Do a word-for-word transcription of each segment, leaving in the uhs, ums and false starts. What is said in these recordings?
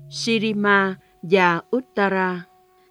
Sirima và Uttara.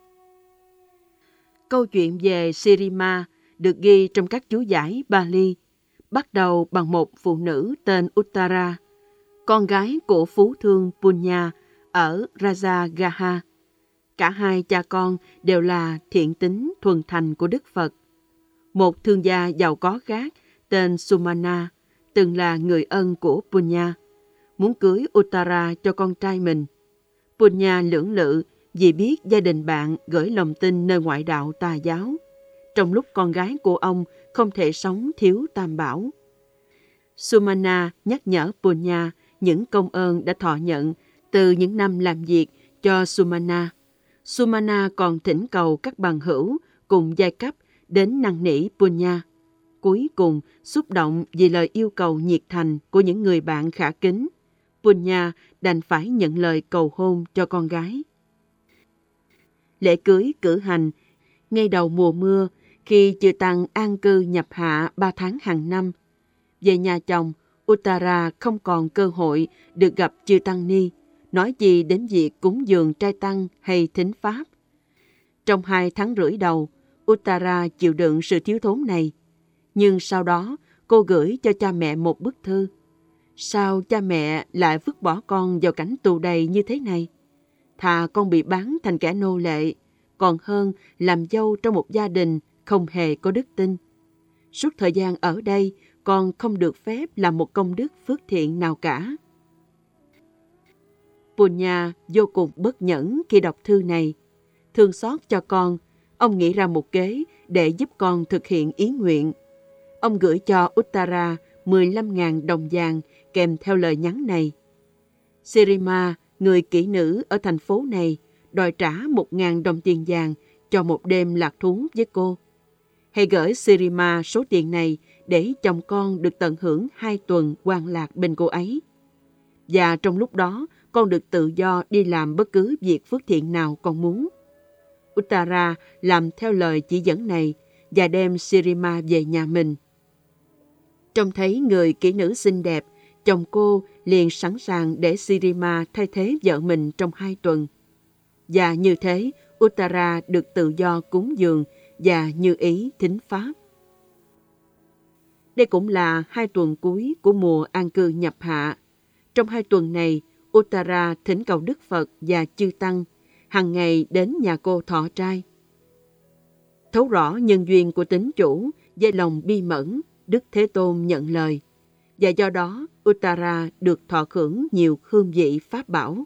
Câu chuyện về Sirima được ghi trong các chú giải Bali, bắt đầu bằng một phụ nữ tên Uttara, con gái của phú thương Punya ở Rajagaha. Cả hai cha con đều là thiện tín thuần thành của Đức Phật. Một thương gia giàu có khác tên Sumana, từng là người ân của Punya, muốn cưới Uttara cho con trai mình. Punya lưỡng lự vì biết gia đình bạn gửi lòng tin nơi ngoại đạo tà giáo, trong lúc con gái của ông không thể sống thiếu tam bảo. Sumana nhắc nhở Punya những công ơn đã thọ nhận từ những năm làm việc cho Sumana. Sumana còn thỉnh cầu các bằng hữu cùng giai cấp đến năn nỉ Punya. Cuối cùng, xúc động vì lời yêu cầu nhiệt thành của những người bạn khả kính, Punya đành phải nhận lời cầu hôn cho con gái. Lễ cưới cử hành ngay đầu mùa mưa, khi chư tăng an cư nhập hạ ba tháng hàng năm. Về nhà chồng, Uttara không còn cơ hội được gặp chư tăng ni, nói gì đến việc cúng dường trai tăng hay thính pháp. Trong hai tháng rưỡi đầu, Uttara chịu đựng sự thiếu thốn này. Nhưng sau đó, cô gửi cho cha mẹ một bức thư. Sao cha mẹ lại vứt bỏ con vào cảnh tù đầy như thế này? Thà con bị bán thành kẻ nô lệ, còn hơn làm dâu trong một gia đình không hề có đức tin. Suốt thời gian ở đây, con không được phép làm một công đức phước thiện nào cả. Punya vô cùng bất nhẫn khi đọc thư này. Thương xót cho con, ông nghĩ ra một kế để giúp con thực hiện ý nguyện. Ông gửi cho Uttara mười lăm nghìn đồng vàng kèm theo lời nhắn này. Sirima, người kỹ nữ ở thành phố này, đòi trả một nghìn đồng tiền vàng cho một đêm lạc thú với cô. Hãy gửi Sirima số tiền này để chồng con được tận hưởng hai tuần hoan lạc bên cô ấy. Và trong lúc đó, con được tự do đi làm bất cứ việc phước thiện nào con muốn. Uttara làm theo lời chỉ dẫn này và đem Sirima về nhà mình. Trông thấy người kỹ nữ xinh đẹp, chồng cô liền sẵn sàng để Sirima thay thế vợ mình trong hai tuần. Và như thế, Uttara được tự do cúng dường và như ý thính pháp. Đây cũng là hai tuần cuối của mùa an cư nhập hạ. Trong hai tuần này, Uttara thỉnh cầu Đức Phật và chư tăng hằng ngày đến nhà cô thọ trai. Thấu rõ nhân duyên của tín chủ, với lòng bi mẫn, Đức Thế Tôn nhận lời, và do đó Uttara được thọ hưởng nhiều hương vị pháp bảo.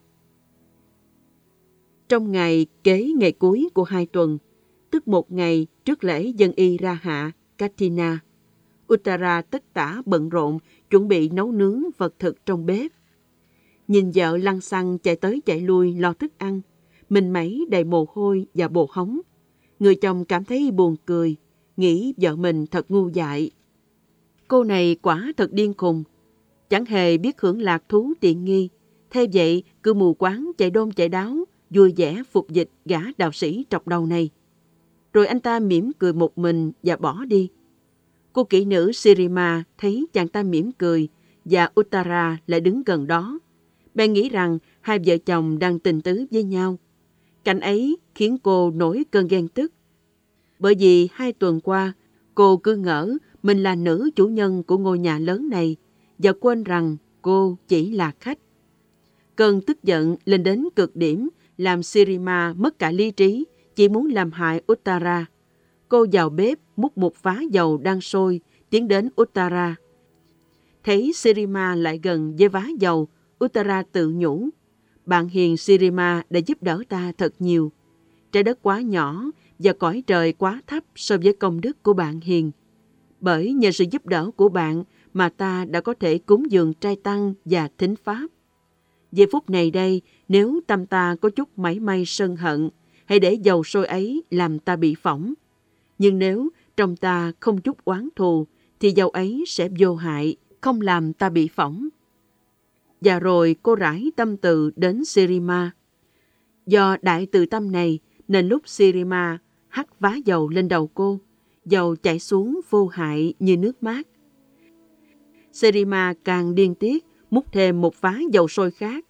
Trong ngày kế ngày cuối của hai tuần, tức một ngày trước lễ dân y ra hạ, Katina, Uttara tất tả bận rộn chuẩn bị nấu nướng vật thực trong bếp. Nhìn vợ lăng xăng chạy tới chạy lui lo thức ăn, mình mẩy đầy mồ hôi và bồ hóng. Người chồng cảm thấy buồn cười, nghĩ vợ mình thật ngu dại. Cô này quả thật điên khùng, chẳng hề biết hưởng lạc thú tiện nghi. Thế vậy, cứ mù quáng chạy đôn chạy đáo, vui vẻ phục dịch gã đạo sĩ trọc đầu này. Rồi anh ta mỉm cười một mình và bỏ đi. Cô kỹ nữ Sirima thấy chàng ta mỉm cười và Uttara lại đứng gần đó. Bèn nghĩ rằng hai vợ chồng đang tình tứ với nhau. Cảnh ấy khiến cô nổi cơn ghen tức. Bởi vì hai tuần qua, cô cứ ngỡ mình là nữ chủ nhân của ngôi nhà lớn này và quên rằng cô chỉ là khách. Cơn tức giận lên đến cực điểm làm Sirima mất cả lý trí, chỉ muốn làm hại Uttara. Cô vào bếp múc một vá dầu đang sôi, tiến đến Uttara. Thấy Sirima lại gần với vá dầu, Uttara tự nhủ, bạn hiền Sirima đã giúp đỡ ta thật nhiều. Trái đất quá nhỏ và cõi trời quá thấp so với công đức của bạn hiền. Bởi nhờ sự giúp đỡ của bạn mà ta đã có thể cúng dường trai tăng và thính pháp. Giây phút này đây, nếu tâm ta có chút mảy may sân hận, hãy để dầu sôi ấy làm ta bị phỏng. Nhưng nếu trong ta không chút oán thù, thì dầu ấy sẽ vô hại, không làm ta bị phỏng. Và rồi cô rải tâm từ đến Sirima. Do đại từ tâm này, nên lúc Sirima hắt vá dầu lên đầu cô, dầu chảy xuống vô hại như nước mát. Sirima càng điên tiết, múc thêm một vá dầu sôi khác,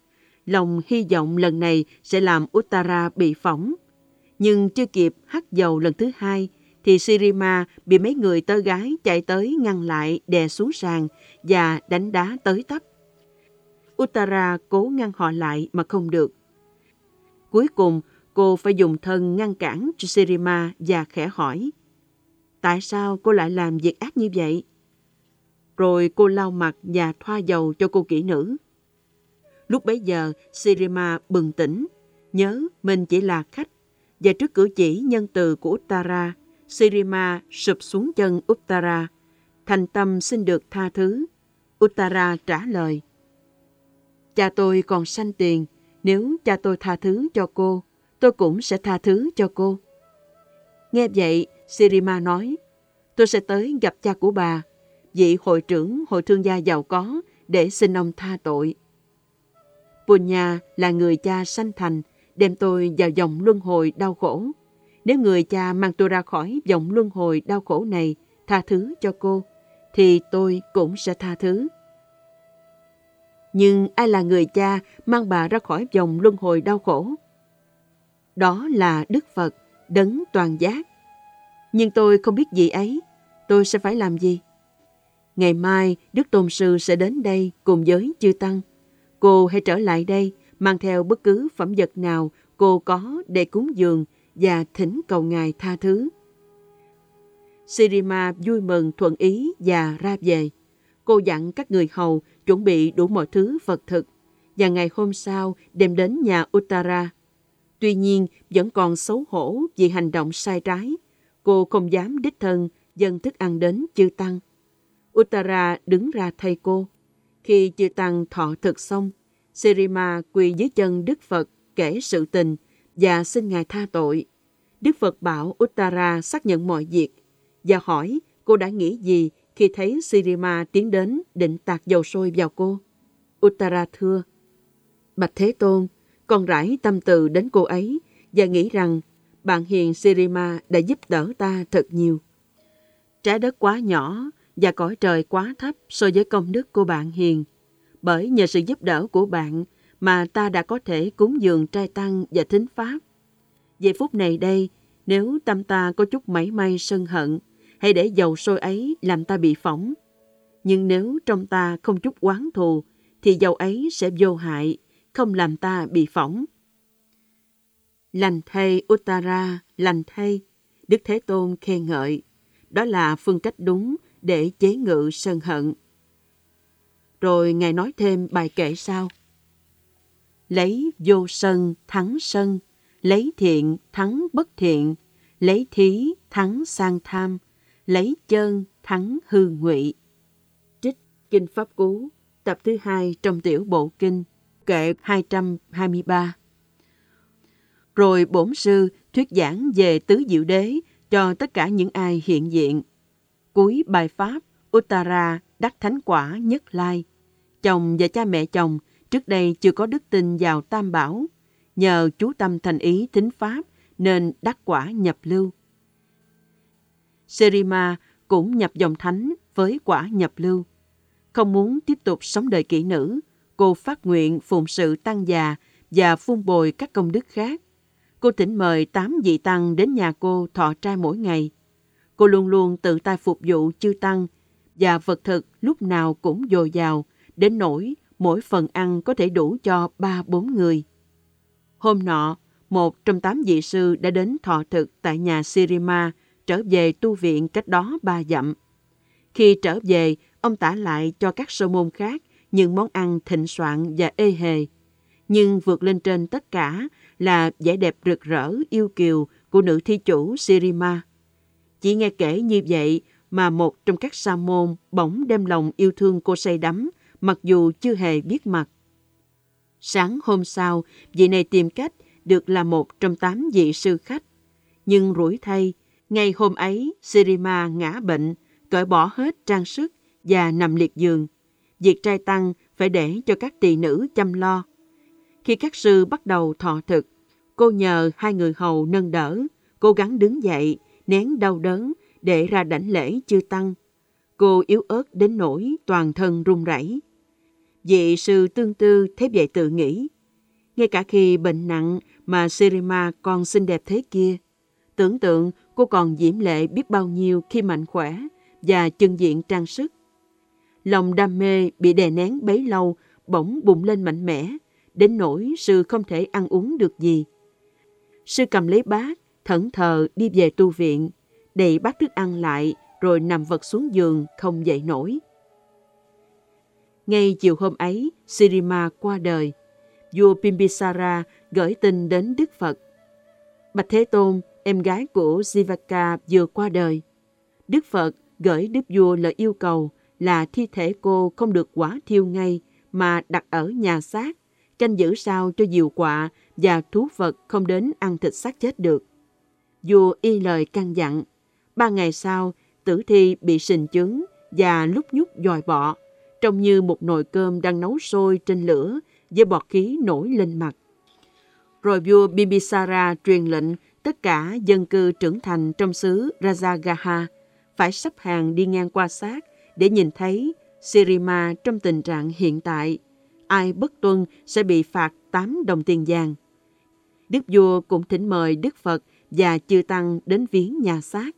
lòng hy vọng lần này sẽ làm Uttara bị phỏng. Nhưng chưa kịp hắt dầu lần thứ hai, thì Shirima bị mấy người tơ gái chạy tới ngăn lại, đè xuống sàn và đánh đá tới tấp. Uttara cố ngăn họ lại mà không được. Cuối cùng, cô phải dùng thân ngăn cản cho Shirima và khẽ hỏi, tại sao cô lại làm việc ác như vậy? Rồi cô lau mặt và thoa dầu cho cô kỹ nữ. Lúc bấy giờ, Shirima bừng tỉnh, nhớ mình chỉ là khách, và trước cử chỉ nhân từ của Uttara, Shirima sụp xuống chân Uttara, thành tâm xin được tha thứ. Uttara trả lời, cha tôi còn sanh tiền, nếu cha tôi tha thứ cho cô, tôi cũng sẽ tha thứ cho cô. Nghe vậy, Shirima nói, tôi sẽ tới gặp cha của bà, vị hội trưởng hội thương gia giàu có, để xin ông tha tội. Punya là người cha sanh thành, đem tôi vào vòng luân hồi đau khổ. Nếu người cha mang tôi ra khỏi vòng luân hồi đau khổ này, tha thứ cho cô, thì tôi cũng sẽ tha thứ. Nhưng ai là người cha mang bà ra khỏi vòng luân hồi đau khổ? Đó là Đức Phật, đấng toàn giác. Nhưng tôi không biết gì ấy, tôi sẽ phải làm gì? Ngày mai, Đức Tôn Sư sẽ đến đây cùng với chư Tăng. Cô hãy trở lại đây, mang theo bất cứ phẩm vật nào cô có để cúng dường và thỉnh cầu Ngài tha thứ. Shirima vui mừng thuận ý và ra về. Cô dặn các người hầu chuẩn bị đủ mọi thứ vật thực, và ngày hôm sau đem đến nhà Uttara. Tuy nhiên, vẫn còn xấu hổ vì hành động sai trái. Cô không dám đích thân dâng thức ăn đến chư Tăng. Uttara đứng ra thay cô. Khi chư Tăng thọ thực xong, Shirima quỳ dưới chân Đức Phật kể sự tình và xin Ngài tha tội. Đức Phật bảo Uttara xác nhận mọi việc và hỏi cô đã nghĩ gì khi thấy Shirima tiến đến định tạt dầu sôi vào cô. Uttara thưa, bạch Thế Tôn, con rải tâm từ đến cô ấy và nghĩ rằng bạn hiền Shirima đã giúp đỡ ta thật nhiều. Trái đất quá nhỏ và cõi trời quá thấp so với công đức của bạn hiền. Bởi nhờ sự giúp đỡ của bạn mà ta đã có thể cúng dường trai tăng và thính pháp. Về phút này đây, nếu tâm ta có chút mảy may sân hận, hãy để dầu sôi ấy làm ta bị phỏng. Nhưng nếu trong ta không chút oán thù, thì dầu ấy sẽ vô hại, không làm ta bị phỏng. Lành thay Uttara, lành thay, Đức Thế Tôn khen ngợi. Đó là phương cách đúng để chế ngự sân hận. Rồi Ngài nói thêm bài kệ sau. Lấy vô sân thắng sân, lấy thiện thắng bất thiện, lấy thí thắng sang tham, lấy chân thắng hư ngụy. Trích Kinh Pháp Cú, tập thứ hai trong tiểu bộ kinh, kệ hai trăm hai mươi ba. Rồi bổn sư thuyết giảng về tứ diệu đế cho tất cả những ai hiện diện. Cuối bài pháp, Uttara đắc thánh quả nhất lai. Chồng và cha mẹ chồng trước đây chưa có đức tin vào Tam Bảo, nhờ chú tâm thành ý thính pháp nên đắc quả nhập lưu. Shirima cũng nhập dòng thánh với quả nhập lưu. Không muốn tiếp tục sống đời kỹ nữ, cô phát nguyện phụng sự tăng già và phun bồi các công đức khác. Cô thỉnh mời tám vị tăng đến nhà cô thọ trai mỗi ngày. Cô luôn luôn tự tay phục vụ chư tăng và vật thực lúc nào cũng dồi dào, đến nỗi mỗi phần ăn có thể đủ cho ba bốn người. Hôm nọ, một trong tám vị sư đã đến thọ thực tại nhà Shirima, trở về tu viện cách đó ba dặm. Khi trở về, ông tả lại cho các sơ môn khác những món ăn thịnh soạn và ê hề. Nhưng vượt lên trên tất cả là vẻ đẹp rực rỡ yêu kiều của nữ thí chủ Shirima. Chỉ nghe kể như vậy mà một trong các sa môn bỗng đem lòng yêu thương cô say đắm, mặc dù chưa hề biết mặt. Sáng hôm sau, vị này tìm cách được là một trong tám vị sư khách. Nhưng rủi thay, ngay hôm ấy, Shirima ngã bệnh, cởi bỏ hết trang sức và nằm liệt giường. Việc trai tăng phải để cho các tỳ nữ chăm lo. Khi các sư bắt đầu thọ thực, cô nhờ hai người hầu nâng đỡ, cố gắng đứng dậy, nén đau đớn để ra đảnh lễ chư tăng. Cô yếu ớt đến nỗi toàn thân run rẩy. Vị sư tương tư thấy vậy tự nghĩ, Ngay cả khi bệnh nặng mà Sirima còn xinh đẹp thế kia, tưởng tượng cô còn diễm lệ biết bao nhiêu khi mạnh khỏe và chưng diện trang sức. Lòng đam mê bị đè nén bấy lâu bỗng bùng lên mạnh mẽ, đến nỗi sư không thể ăn uống được gì. Sư cầm lấy bát, thẫn thờ đi về tu viện, đậy bát thức ăn lại rồi nằm vật xuống giường không dậy nổi. Ngay chiều hôm ấy, Sirima qua đời. Vua Bimbisara gửi tin đến Đức Phật. Bạch Thế Tôn, em gái của Jivaka vừa qua đời. Đức Phật gửi Đức Vua lời yêu cầu là thi thể cô không được hỏa thiêu ngay mà đặt ở nhà xác, canh giữ sao cho diều quạ và thú vật không đến ăn thịt xác chết được. Vua y lời căn dặn. Ba ngày sau, tử thi bị sình chứng và lúc nhúc dòi bọ, trông như một nồi cơm đang nấu sôi trên lửa với bọt khí nổi lên mặt. Rồi vua Bimbisara truyền lệnh tất cả dân cư trưởng thành trong xứ Rajagaha phải sắp hàng đi ngang qua xác để nhìn thấy Sirima trong tình trạng hiện tại. Ai bất tuân sẽ bị phạt tám đồng tiền vàng. Đức vua cũng thỉnh mời Đức Phật và chư tăng đến viếng nhà xác.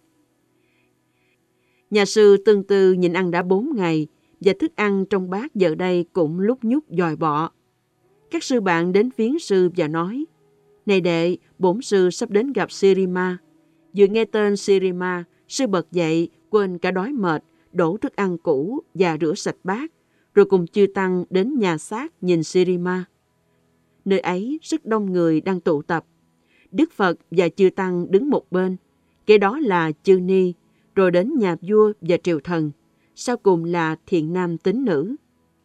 Nhà sư Tương Tư nhìn ăn đã bốn ngày và thức ăn trong bát giờ đây cũng lúc nhúc dòi bọ. Các sư bạn đến viếng sư và nói: Này đệ, bổn sư sắp đến gặp Sirima. Vừa nghe tên Sirima, sư bật dậy, quên cả đói mệt, đổ thức ăn cũ và rửa sạch bát, rồi cùng chư tăng đến nhà xác nhìn Sirima. Nơi ấy rất đông người đang tụ tập. Đức Phật và chư tăng đứng một bên, kế đó là chư ni, rồi đến nhà vua và triều thần, sau cùng là thiện nam tín nữ.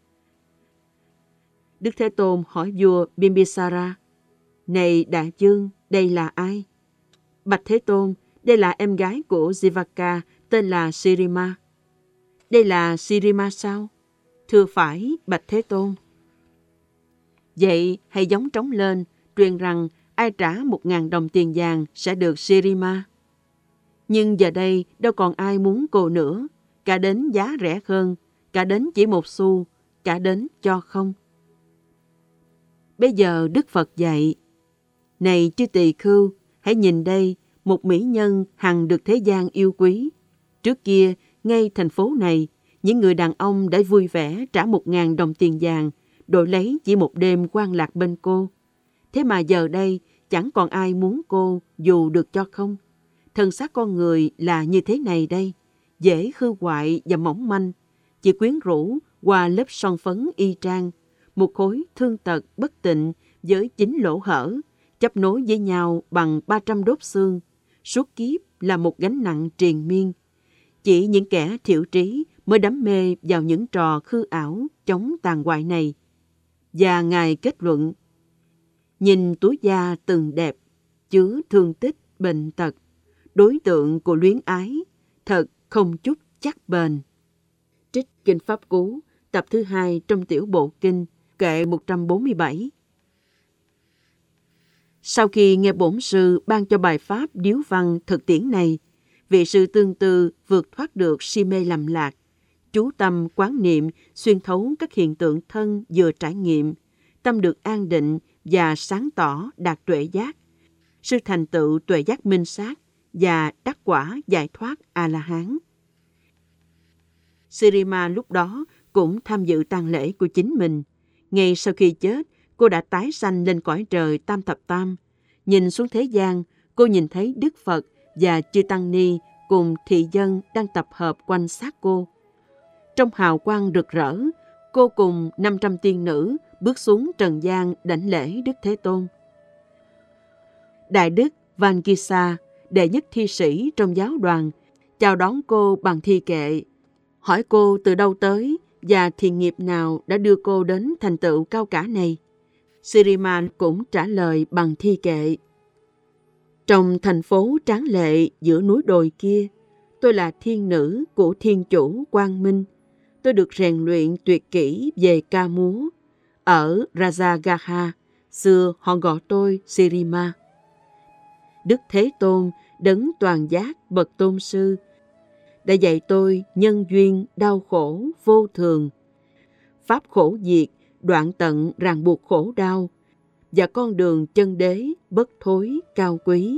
Đức Thế Tôn hỏi vua Bimbisara: Này đại vương, đây là ai? Bạch Thế Tôn, đây là em gái của Jivaka, tên là Sirima. Đây là Sirima sao? Thưa phải, Bạch Thế Tôn. Vậy hãy gióng trống lên, truyền rằng ai trả một ngàn đồng tiền vàng sẽ được Sirima. Nhưng giờ đây đâu còn ai muốn cô nữa, cả đến giá rẻ hơn, cả đến chỉ một xu, cả đến cho không. Bây giờ Đức Phật dạy: Này chư tỳ khưu, hãy nhìn đây, một mỹ nhân hằng được thế gian yêu quý. Trước kia, ngay thành phố này, những người đàn ông đã vui vẻ trả một ngàn đồng tiền vàng, đổi lấy chỉ một đêm quan lạc bên cô. Thế mà giờ đây, chẳng còn ai muốn cô dù được cho không. Thân xác con người là như thế này đây, dễ hư hoại và mỏng manh, chỉ quyến rũ qua lớp son phấn y trang, một khối thương tật bất tịnh với chín lỗ hở, chấp nối với nhau bằng ba trăm đốt xương, suốt kiếp là một gánh nặng triền miên. Chỉ những kẻ thiểu trí mới đắm mê vào những trò khư ảo chống tàn hoại này. Và Ngài kết luận: Nhìn túi da từng đẹp, chứa thương tích, bệnh tật, đối tượng của luyến ái, thật không chút chắc bền. Trích Kinh Pháp Cú, tập thứ hai trong tiểu bộ kinh, kệ một trăm bốn mươi bảy. Sau khi nghe bổn sư ban cho bài pháp điếu văn thực tiễn này, vị sư Tương Tư vượt thoát được si mê lầm lạc, chú tâm quán niệm xuyên thấu các hiện tượng thân vừa trải nghiệm, tâm được an định và sáng tỏ đạt tuệ giác. Sư thành tựu tuệ giác minh sát và đắc quả giải thoát A-la-hán. Sirima lúc đó cũng tham dự tang lễ của chính mình. Ngay sau khi chết, cô đã tái sanh lên cõi trời Tam Thập Tam. Nhìn xuống thế gian, cô nhìn thấy Đức Phật và chư tăng ni cùng thị dân đang tập hợp quanh xác cô. Trong hào quang rực rỡ, cô cùng năm trăm tiên nữ bước xuống trần gian đảnh lễ Đức Thế Tôn. Đại đức Vankisa, đệ nhất thi sĩ trong giáo đoàn, chào đón cô bằng thi kệ, hỏi cô từ đâu tới và thiện nghiệp nào đã đưa cô đến thành tựu cao cả này. Sirima cũng trả lời bằng thi kệ: Trong thành phố tráng lệ giữa núi đồi kia, tôi là thiên nữ của thiên chủ Quang Minh. Tôi được rèn luyện tuyệt kỹ về ca múa. Ở Rajagaha, xưa họ gọi tôi Sirima. Đức Thế Tôn, đấng toàn giác bậc tôn sư, đã dạy tôi nhân duyên đau khổ vô thường, pháp khổ diệt, đoạn tận ràng buộc khổ đau, và con đường chân đế bất thối cao quý.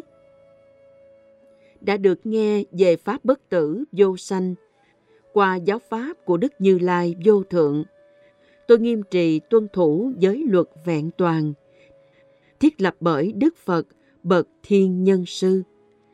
Đã được nghe về Pháp bất tử vô sanh qua giáo pháp của Đức Như Lai vô thượng, tôi nghiêm trì tuân thủ giới luật vẹn toàn, thiết lập bởi Đức Phật bậc thiên nhân sư.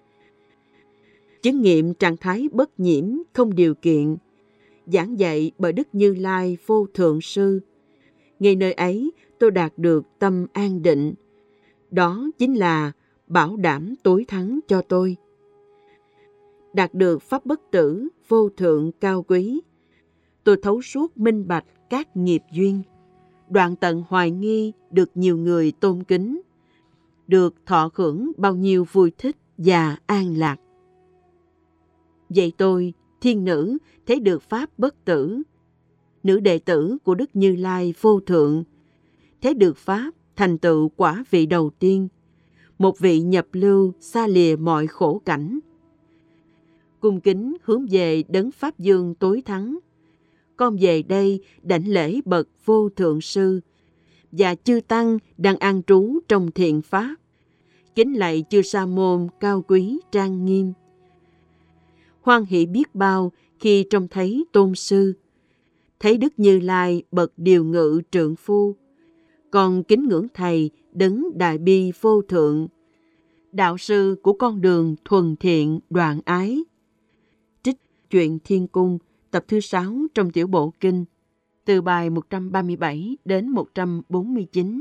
Chứng nghiệm trạng thái bất nhiễm không điều kiện, giảng dạy bởi Đức Như Lai vô thượng sư. Ngay nơi ấy tôi đạt được tâm an định. Đó chính là bảo đảm tối thắng cho tôi. Đạt được pháp bất tử vô thượng cao quý, tôi thấu suốt minh bạch các nghiệp duyên, đoạn tận hoài nghi được nhiều người tôn kính, được thọ hưởng bao nhiêu vui thích và an lạc. Vậy tôi, thiên nữ, thấy được pháp bất tử, nữ đệ tử của Đức Như Lai vô thượng, thấy được pháp thành tựu quả vị đầu tiên, một vị nhập lưu xa lìa mọi khổ cảnh. Cung kính hướng về đấng Pháp Dương tối thắng, con về đây đảnh lễ bậc vô thượng sư và chư tăng đang an trú trong thiện pháp, kính lạy chư sa môn cao quý trang nghiêm. Hoan hỷ biết bao khi trông thấy tôn sư, thấy Đức Như Lai bậc điều ngự trượng phu, còn kính ngưỡng thầy đấng đại bi vô thượng, đạo sư của con đường thuần thiện đoạn ái. Trích Chuyện Thiên Cung, tập thứ sáu trong tiểu bộ kinh, từ bài một trăm ba mươi bảy đến một trăm bốn mươi chín.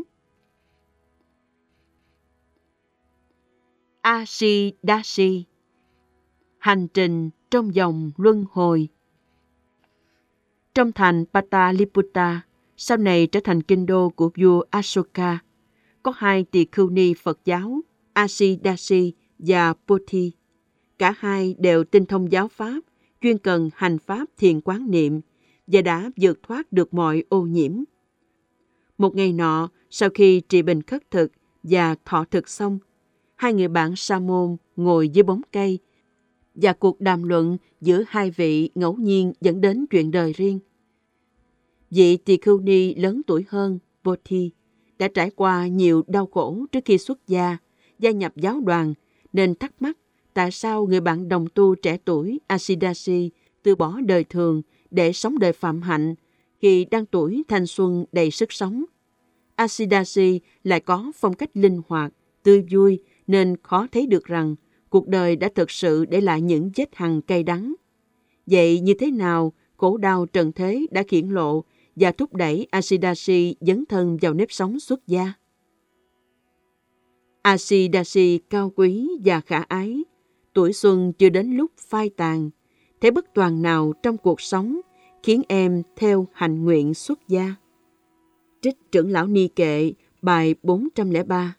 A-si-đa-si, hành trình trong dòng luân hồi. Trong thành Pataliputta, sau này trở thành kinh đô của vua Ashoka, có hai tỳ khưu ni Phật giáo, A-si-đa-si và Pothi. Cả hai đều tinh thông giáo pháp, chuyên cần hành pháp thiền quán niệm và đã vượt thoát được mọi ô nhiễm. Một ngày nọ, sau khi trì bình khất thực và thọ thực xong, hai người bạn sa môn ngồi dưới bóng cây và cuộc đàm luận giữa hai vị ngẫu nhiên dẫn đến chuyện đời riêng. Vị tỳ khưu ni lớn tuổi hơn, Pothi, đã trải qua nhiều đau khổ trước khi xuất gia, gia nhập giáo đoàn, nên thắc mắc tại sao người bạn đồng tu trẻ tuổi A-si-đa-si từ bỏ đời thường để sống đời phạm hạnh khi đang tuổi thanh xuân đầy sức sống. A-si-đa-si lại có phong cách linh hoạt, tươi vui nên khó thấy được rằng cuộc đời đã thực sự để lại những vết hằn cay đắng. Vậy như thế nào khổ đau trần thế đã hiển lộ và thúc đẩy A-si-đa-si dấn thân vào nếp sống xuất gia? A-si-đa-si cao quý và khả ái, tuổi xuân chưa đến lúc phai tàn, thế bất toàn nào trong cuộc sống khiến em theo hạnh nguyện xuất gia? Trích Trưởng lão Ni Kệ, bài bốn trăm lẻ ba.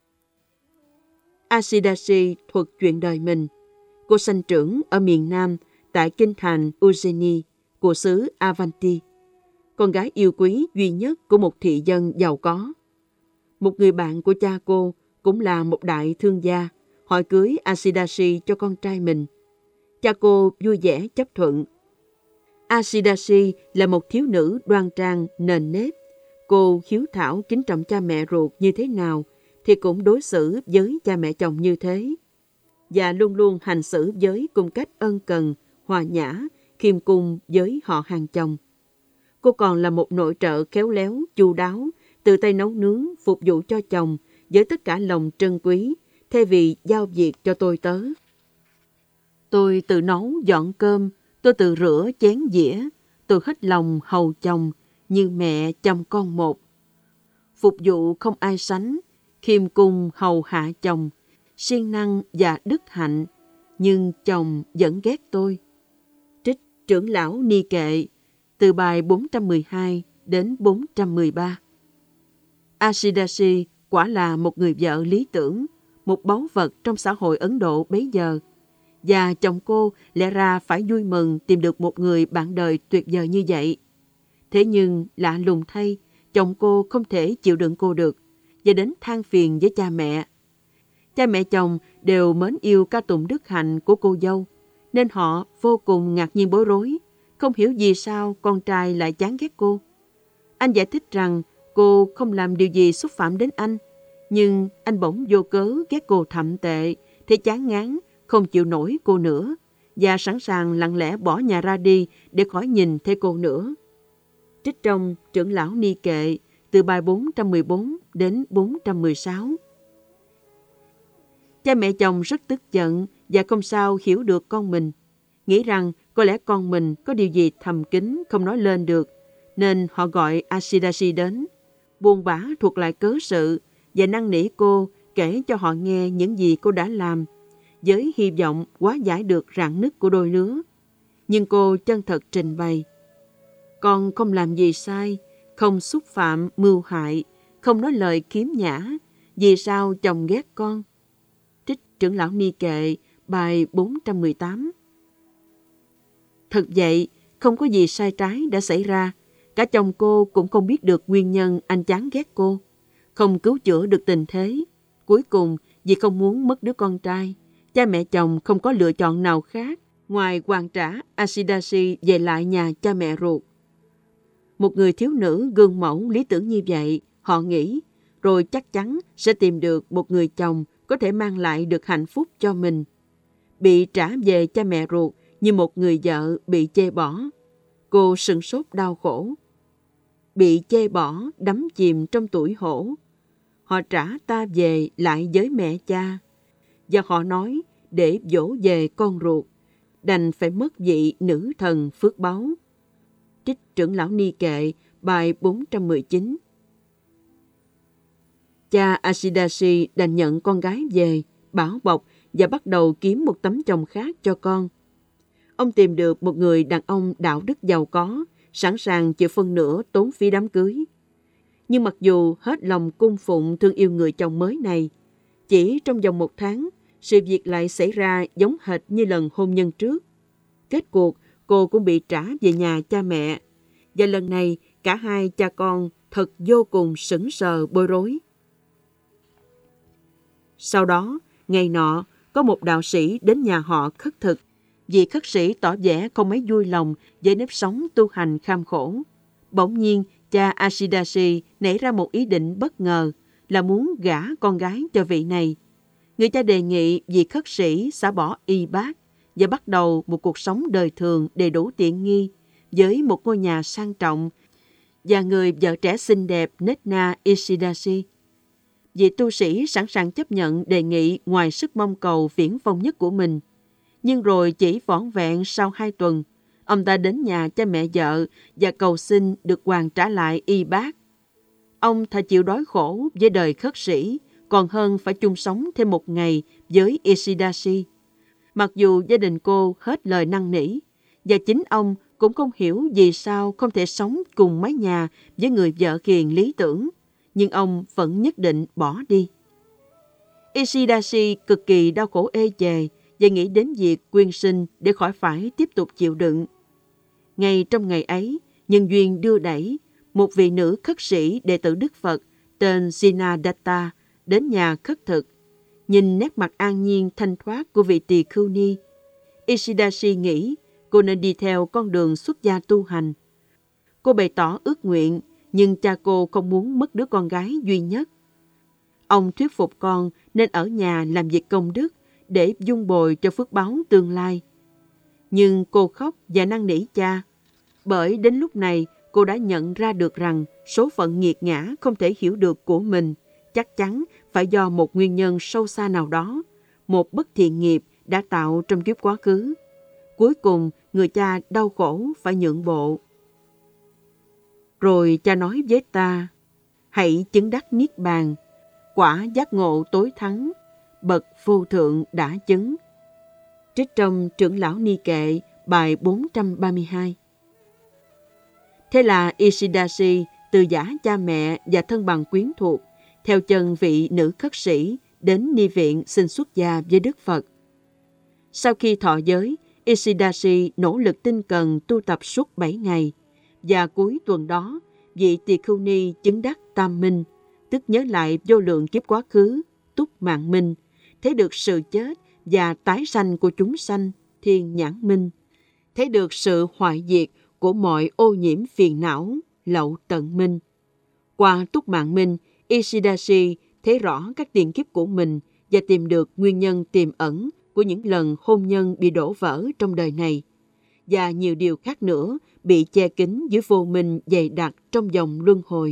A-si-đa-si thuật chuyện đời mình. Cô sanh trưởng ở miền Nam tại kinh thành Ujjaini của xứ Avanti, con gái yêu quý duy nhất của một thị dân giàu có. Một người bạn của cha cô cũng là một đại thương gia, hỏi cưới A-si-đa-si cho con trai mình. Cha cô vui vẻ chấp thuận. A-si-đa-si là một thiếu nữ đoan trang, nền nếp. Cô hiếu thảo kính trọng cha mẹ ruột như thế nào thì cũng đối xử với cha mẹ chồng như thế, và luôn luôn hành xử với cung cách ân cần, hòa nhã, khiêm cung với họ hàng chồng. Cô còn là một nội trợ khéo léo, chu đáo, từ tay nấu nướng, phục vụ cho chồng với tất cả lòng trân quý, thay vì giao việc cho tôi tớ. Tôi tự nấu dọn cơm, tôi tự rửa chén dĩa, tôi hết lòng hầu chồng như mẹ chăm con một. Phục vụ không ai sánh, khiêm cung hầu hạ chồng, siêng năng và đức hạnh, nhưng chồng vẫn ghét tôi. Trích Trưởng lão Ni Kệ, từ bài bốn trăm mười hai đến bốn trăm mười ba. A-si-đa-si quả là một người vợ lý tưởng, một báu vật trong xã hội Ấn Độ bấy giờ, và chồng cô lẽ ra phải vui mừng tìm được một người bạn đời tuyệt vời như vậy. Thế nhưng lạ lùng thay, chồng cô không thể chịu đựng cô được và đến than phiền với cha mẹ. Cha mẹ chồng đều mến yêu ca tụng đức hạnh của cô dâu, nên họ vô cùng ngạc nhiên bối rối, không hiểu vì sao con trai lại chán ghét cô. Anh giải thích rằng cô không làm điều gì xúc phạm đến anh, Nhưng anh bỗng vô cớ ghét cô thậm tệ, thấy chán ngán, không chịu nổi cô nữa, và sẵn sàng lặng lẽ bỏ nhà ra đi để khỏi nhìn thấy cô nữa. Trích trong Trưởng lão Ni Kệ, từ bài bốn trăm mười bốn đến bốn trăm mười sáu. Cha mẹ chồng rất tức giận và không sao hiểu được con mình, nghĩ rằng có lẽ con mình có điều gì thầm kín không nói lên được, nên họ gọi Asidashi đến, buồn bã thuật lại cớ sự và năn nỉ cô kể cho họ nghe những gì cô đã làm, với hy vọng hóa giải được rạn nứt của đôi lứa. Nhưng cô chân thật trình bày: con không làm gì sai, không xúc phạm mưu hại, không nói lời khiếm nhã, vì sao chồng ghét con? Trích Trưởng lão Ni Kệ, bài bốn trăm mười tám. Thật vậy, không có gì sai trái đã xảy ra. Cả chồng cô cũng không biết được nguyên nhân anh chán ghét cô, không cứu chữa được tình thế. Cuối cùng, vì không muốn mất đứa con trai, cha mẹ chồng không có lựa chọn nào khác ngoài hoàn trả Asidashi về lại nhà cha mẹ ruột. Một người thiếu nữ gương mẫu lý tưởng như vậy, họ nghĩ, rồi chắc chắn sẽ tìm được một người chồng có thể mang lại được hạnh phúc cho mình. Bị trả về cha mẹ ruột như một người vợ bị chê bỏ, cô sửng sốt đau khổ. Bị chê bỏ, đắm chìm trong tủi hổ. Họ trả ta về lại với mẹ cha, và họ nói để dỗ về con ruột, đành phải mất vị nữ thần phước báu. Trích Trưởng lão Ni Kệ, bài bốn trăm mười chín. Cha Asidashi đành nhận con gái về, bảo bọc và bắt đầu kiếm một tấm chồng khác cho con. Ông tìm được một người đàn ông đạo đức giàu có, sẵn sàng chịu phân nửa tốn phí đám cưới. Nhưng mặc dù hết lòng cung phụng thương yêu người chồng mới này, chỉ trong vòng một tháng, sự việc lại xảy ra giống hệt như lần hôn nhân trước. Kết cuộc, cô cũng bị trả về nhà cha mẹ. Và lần này, cả hai cha con thật vô cùng sững sờ bối rối. Sau đó, ngày nọ, có một đạo sĩ đến nhà họ khất thực. Vị khất sĩ tỏ vẻ không mấy vui lòng với nếp sống tu hành kham khổ. Bỗng nhiên, cha Asidashi nảy ra một ý định bất ngờ là muốn gả con gái cho vị này. Người cha đề nghị vị khất sĩ xả bỏ y bát và bắt đầu một cuộc sống đời thường đầy đủ tiện nghi với một ngôi nhà sang trọng và người vợ trẻ xinh đẹp Netna Ishidashi. Vị tu sĩ sẵn sàng chấp nhận đề nghị ngoài sức mong cầu viển vông nhất của mình. Nhưng rồi chỉ vỏn vẹn sau hai tuần, ông ta đến nhà cha mẹ vợ và cầu xin được hoàn trả lại y bát. Ông thà chịu đói khổ với đời khất sĩ, còn hơn phải chung sống thêm một ngày với Ishidashi. Mặc dù gia đình cô hết lời năn nỉ, và chính ông cũng không hiểu vì sao không thể sống cùng mái nhà với người vợ hiền lý tưởng, nhưng ông vẫn nhất định bỏ đi. Ishidashi cực kỳ đau khổ ê chề và nghĩ đến việc quyên sinh để khỏi phải tiếp tục chịu đựng. Ngay trong ngày ấy, nhân duyên đưa đẩy, một vị nữ khất sĩ đệ tử Đức Phật tên Jinadatta đến nhà khất thực. Nhìn nét mặt an nhiên thanh thoát của vị tỳ khưu ni, Ishidashi nghĩ cô nên đi theo con đường xuất gia tu hành. Cô bày tỏ ước nguyện, nhưng cha cô không muốn mất đứa con gái duy nhất. Ông thuyết phục con nên ở nhà làm việc công đức để dung bồi cho phước báu tương lai. Nhưng cô khóc và năn nỉ cha, bởi đến lúc này cô đã nhận ra được rằng số phận nghiệt ngã không thể hiểu được của mình chắc chắn phải do một nguyên nhân sâu xa nào đó, một bất thiện nghiệp đã tạo trong kiếp quá khứ. Cuối cùng, người cha đau khổ phải nhượng bộ. Rồi cha nói với ta, hãy chứng đắc niết bàn, quả giác ngộ tối thắng, bậc vô thượng đã chứng. Trích trong Trưởng lão Ni Kệ, bài bốn trăm ba mươi hai. Thế là Ishidashi từ giả cha mẹ và thân bằng quyến thuộc, theo chân vị nữ khất sĩ đến ni viện xin xuất gia với Đức Phật. Sau khi thọ giới, Ishidashi nỗ lực tinh cần tu tập suốt bảy ngày, và cuối tuần đó, vị tỳ khưu ni chứng đắc tam minh, tức nhớ lại vô lượng kiếp quá khứ, túc mạng minh, thấy được sự chết và tái sanh của chúng sanh, thiên nhãn minh, thấy được sự hoại diệt của mọi ô nhiễm phiền não, lậu tận minh. Qua túc mạng minh, Ishidashi thấy rõ các tiền kiếp của mình và tìm được nguyên nhân tiềm ẩn của những lần hôn nhân bị đổ vỡ trong đời này, và nhiều điều khác nữa bị che kín dưới vô minh dày đặc trong dòng luân hồi.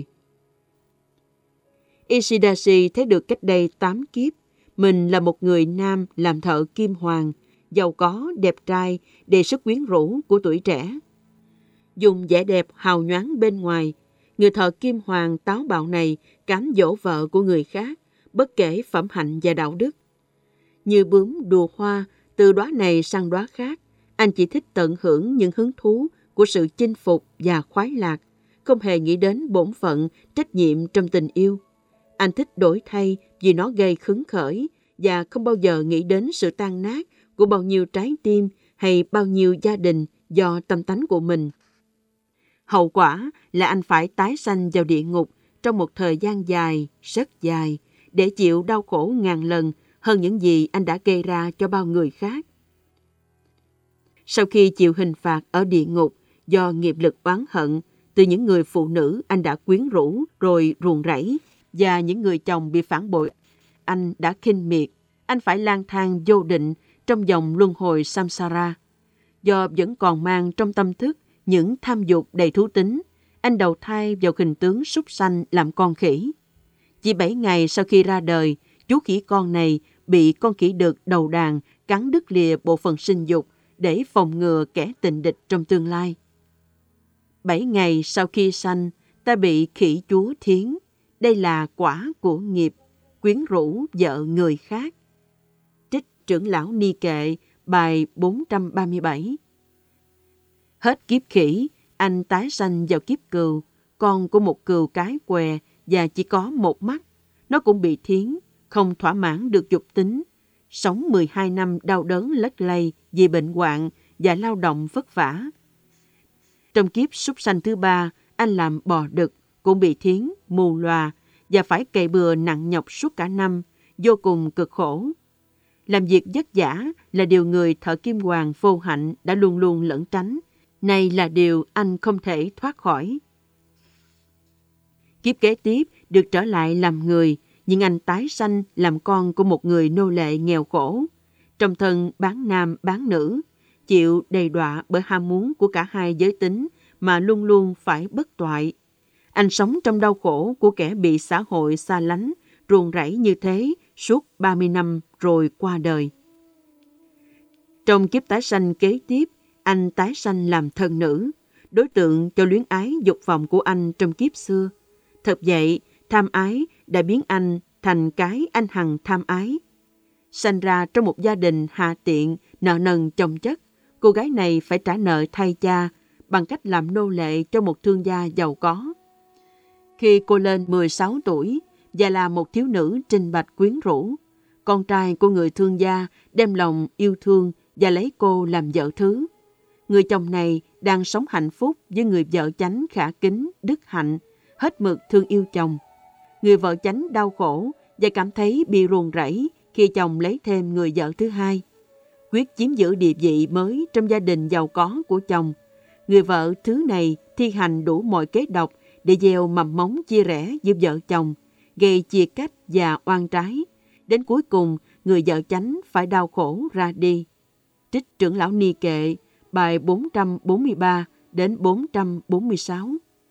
Ishidashi thấy được cách đây tám kiếp, mình là một người nam làm thợ kim hoàn, giàu có, đẹp trai, đầy sức quyến rũ của tuổi trẻ. Dùng vẻ đẹp hào nhoáng bên ngoài, người thợ kim hoàn táo bạo này cám dỗ vợ của người khác, bất kể phẩm hạnh và đạo đức. Như bướm đùa hoa, từ đóa này sang đóa khác, anh chỉ thích tận hưởng những hứng thú của sự chinh phục và khoái lạc, không hề nghĩ đến bổn phận, trách nhiệm trong tình yêu. Anh thích đổi thay vì nó gây hứng khởi và không bao giờ nghĩ đến sự tan nát của bao nhiêu trái tim hay bao nhiêu gia đình do tâm tánh của mình. Hậu quả là anh phải tái sanh vào địa ngục trong một thời gian dài, rất dài, để chịu đau khổ ngàn lần hơn những gì anh đã gây ra cho bao người khác. Sau khi chịu hình phạt ở địa ngục do nghiệp lực oán hận từ những người phụ nữ anh đã quyến rũ rồi ruồng rẫy và những người chồng bị phản bội anh đã khinh miệt, anh phải lang thang vô định trong dòng luân hồi samsara. Do vẫn còn mang trong tâm thức những tham dục đầy thú tính, anh đầu thai vào hình tướng súc sanh làm con khỉ. Chỉ bảy ngày sau khi ra đời, chú khỉ con này bị con khỉ đực đầu đàn cắn đứt lìa bộ phận sinh dục để phòng ngừa kẻ tình địch trong tương lai. Bảy ngày sau khi sanh, ta bị khỉ chúa thiến. Đây là quả của nghiệp, quyến rũ vợ người khác. Trích Trưởng lão Ni Kệ, bài bốn trăm ba mươi bảy. Hết kiếp khỉ, anh tái sanh vào kiếp cừu, con của một cừu cái què và chỉ có một mắt. Nó cũng bị thiến, không thỏa mãn được dục tính. Sống mười hai năm đau đớn lất lay vì bệnh hoạn và lao động vất vả. Trong kiếp súc sanh thứ ba, anh làm bò đực, cũng bị thiến, mù lòa và phải cày bừa nặng nhọc suốt cả năm, vô cùng cực khổ. Làm việc vất vả là điều người thợ kim hoàn vô hạnh đã luôn luôn lẩn tránh. Này là điều anh không thể thoát khỏi. Kiếp kế tiếp được trở lại làm người, nhưng anh tái sanh làm con của một người nô lệ nghèo khổ, trong thân bán nam bán nữ, chịu đầy đọa bởi ham muốn của cả hai giới tính mà luôn luôn phải bất toại. Anh sống trong đau khổ của kẻ bị xã hội xa lánh, ruồng rẫy như thế suốt ba mươi năm rồi qua đời. Trong kiếp tái sanh kế tiếp, anh tái sanh làm thân nữ, đối tượng cho luyến ái dục vọng của anh trong kiếp xưa. Thật vậy, tham ái đã biến anh thành cái anh hằng tham ái. Sanh ra trong một gia đình hạ tiện, nợ nần chồng chất, cô gái này phải trả nợ thay cha bằng cách làm nô lệ cho một thương gia giàu có. Khi cô lên mười sáu tuổi và là một thiếu nữ trinh bạch quyến rũ, con trai của người thương gia đem lòng yêu thương và lấy cô làm vợ thứ. Người chồng này đang sống hạnh phúc với người vợ chánh khả kính, đức hạnh, hết mực thương yêu chồng. Người vợ chánh đau khổ và cảm thấy bị ruồng rẫy khi chồng lấy thêm người vợ thứ hai. Quyết chiếm giữ địa vị mới trong gia đình giàu có của chồng, người vợ thứ này thi hành đủ mọi kế độc để gieo mầm móng chia rẽ giữa vợ chồng, gây chia cách và oan trái. Đến cuối cùng, người vợ chánh phải đau khổ ra đi. Trích Trưởng lão Ni Kệ, bài bốn trăm bốn mươi ba đến bốn trăm bốn mươi sáu.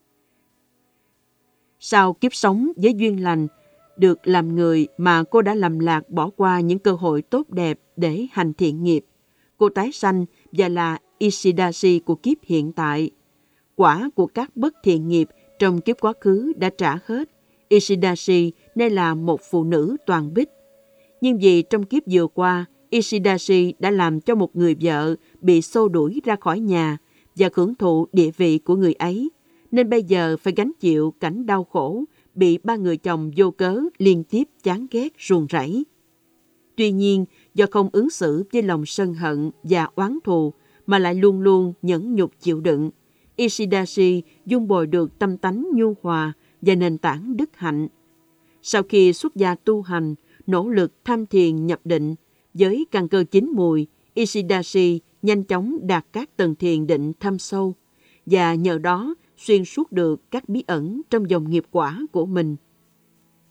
Sau kiếp sống với duyên lành, được làm người mà cô đã lầm lạc bỏ qua những cơ hội tốt đẹp để hành thiện nghiệp. Cô tái sanh và là Ishidashi của kiếp hiện tại. Quả của các bất thiện nghiệp trong kiếp quá khứ đã trả hết. Ishidashi nay là một phụ nữ toàn bích. Nhưng vì trong kiếp vừa qua, Ishidashi đã làm cho một người vợ bị xô đuổi ra khỏi nhà và hưởng thụ địa vị của người ấy, nên bây giờ phải gánh chịu cảnh đau khổ, bị ba người chồng vô cớ liên tiếp chán ghét ruồng rẫy. Tuy nhiên, do không ứng xử với lòng sân hận và oán thù, mà lại luôn luôn nhẫn nhục chịu đựng, Ishidashi dung bồi được tâm tánh nhu hòa và nền tảng đức hạnh. Sau khi xuất gia tu hành, nỗ lực tham thiền nhập định, với căn cơ chín mùi, Ishidashi nhanh chóng đạt các tầng thiền định thâm sâu, và nhờ đó xuyên suốt được các bí ẩn trong dòng nghiệp quả của mình.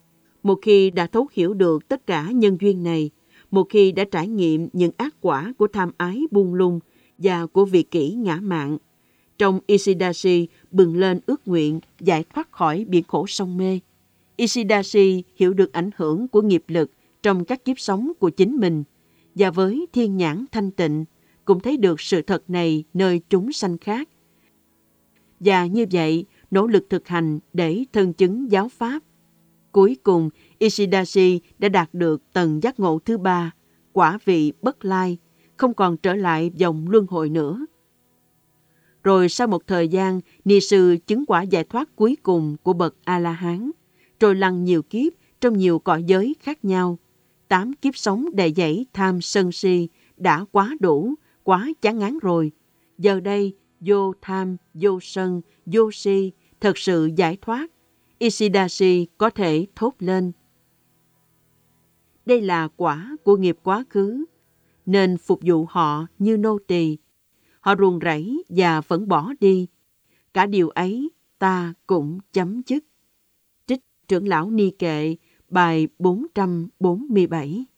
Một khi đã thấu hiểu được tất cả nhân duyên này, một khi đã trải nghiệm những ác quả của tham ái buông lung và của vị kỷ ngã mạn, trong Ishidashi bừng lên ước nguyện giải thoát khỏi biển khổ sông mê. Ishidashi hiểu được ảnh hưởng của nghiệp lực trong các kiếp sống của chính mình, và với thiên nhãn thanh tịnh cũng thấy được sự thật này nơi chúng sanh khác. Và như vậy, nỗ lực thực hành để thân chứng giáo pháp. Cuối cùng, Ishidashi đã đạt được tầng giác ngộ thứ ba, quả vị bất lai, không còn trở lại vòng luân hồi nữa. Rồi sau một thời gian, ni sư chứng quả giải thoát cuối cùng của bậc A-la-hán, rồi lăn nhiều kiếp trong nhiều cõi giới khác nhau. Tám kiếp sống đầy dẫy tham sân si đã quá đủ, quá chán ngán rồi. Giờ đây, vô tham, vô sân, vô si, thật sự giải thoát. Ishidashi có thể thốt lên: đây là quả của nghiệp quá khứ, nên phục vụ họ như nô tỳ. Họ ruồng rẫy và vẫn bỏ đi. Cả điều ấy ta cũng chấm dứt. Trích Trưởng lão Ni Kệ, bài bốn trăm bốn mươi bảy.